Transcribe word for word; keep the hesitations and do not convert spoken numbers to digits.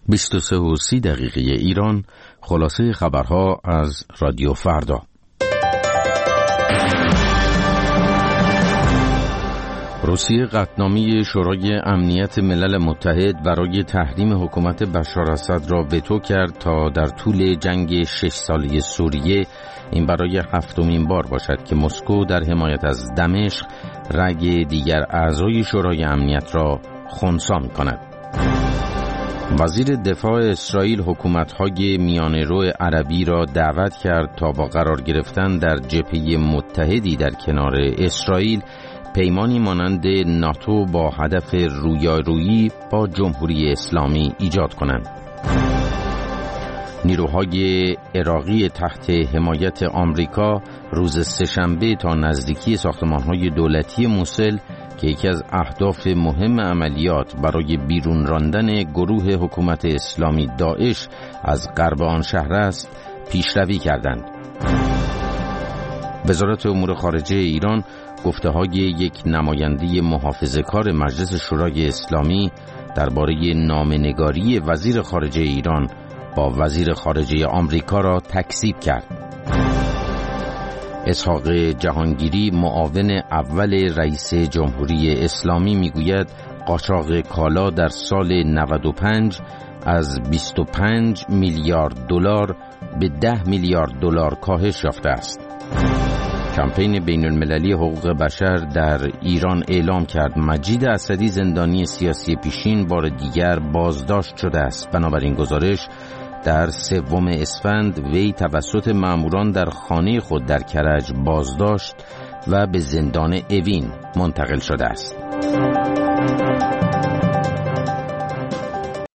بیست و سه و سی دقیقه ایران. خلاصه خبرها از رادیو فردا. روسیه قطعنامه شورای امنیت ملل متحد برای تحریم حکومت بشار اسد را وتو کرد تا در طول جنگ شش ساله سوریه این برای هفتمین بار باشد که مسکو در حمایت از دمشق رأی دیگر اعضای شورای امنیت را خنثی می‌کند. وزیر دفاع اسرائیل حکومت‌های میانه‌رو عربی را دعوت کرد تا با قرار گرفتن در جبهه متحدی در کنار اسرائیل پیمانی مانند ناتو با هدف رویارویی با جمهوری اسلامی ایجاد کنند. نیروهای عراقی تحت حمایت آمریکا روز سه‌شنبه تا نزدیکی ساختمان‌های دولتی موسل که یکی از اهداف مهم عملیات برای بیرون راندن گروه حکومت اسلامی داعش از غرب آن شهر است پیشروی کردند. وزارت امور خارجه ایران گفته‌های یک نماینده محافظه‌کار مجلس شورای اسلامی درباره نامه‌نگاری وزیر خارجه ایران با وزیر خارجه آمریکا را تکذیب کرد. اسحاق جهانگیری معاون اول رئیس جمهوری اسلامی میگوید قاچاق کالا در سال نود و پنج از بیست و پنج میلیارد دلار به ده میلیارد دلار کاهش یافته است. کمپین بین المللی حقوق بشر در ایران اعلام کرد مجید اسدی زندانی سیاسی پیشین بار دیگر بازداشت شده است. بنابراین گزارش در سوم اسفند وی توسط ماموران در خانه خود در کرج بازداشت و به زندان اوین منتقل شده است.